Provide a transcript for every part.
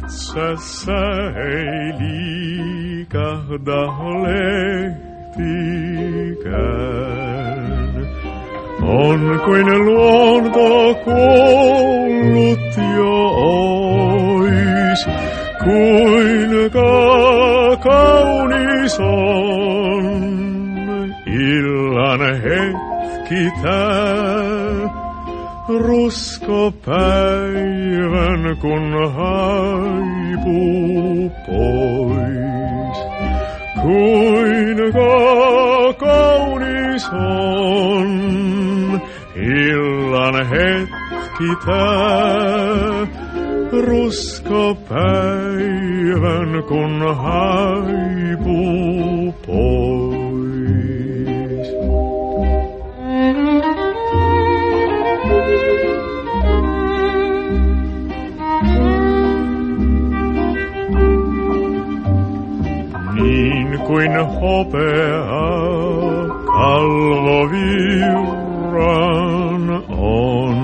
metsässä ei liikahda lehtikään. On kuin luonto kuollut jo ois, kuinka kaunis on illan hetki tää, ruskopäivän kun haipuu pois. Kuinka kaunis on illan hetki tää, ruskopäivän kun haipuu pois. Niin kuin hopea kalvovirran on,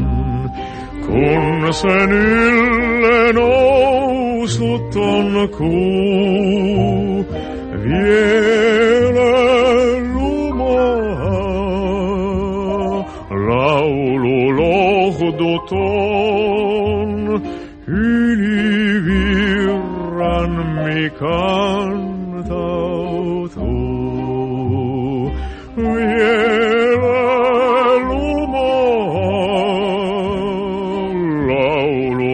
kun sen ylle nousut on kuu, vielä lumoaa laulu lohduton yli virran kantautuu. Vielä lumoaa laulu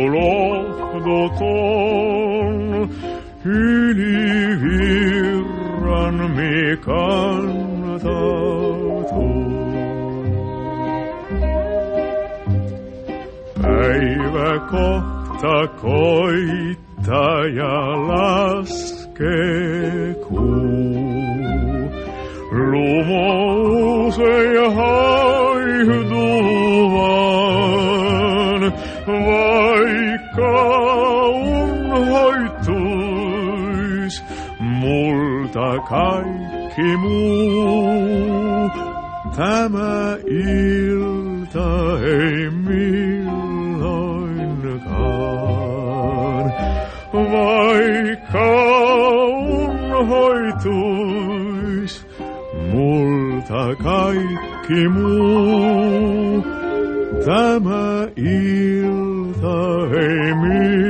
lohduton yli virran kantautuu. Päivä kohta koittaa ja laskee kuu. Lumous ei haihdu vaan, vaikka unhoittuis multa kaikki muu. Tämä ilta ei milloinkaan, vaikka unhoituis multa kaikki muu. Tämä ilta ei milloinkaan.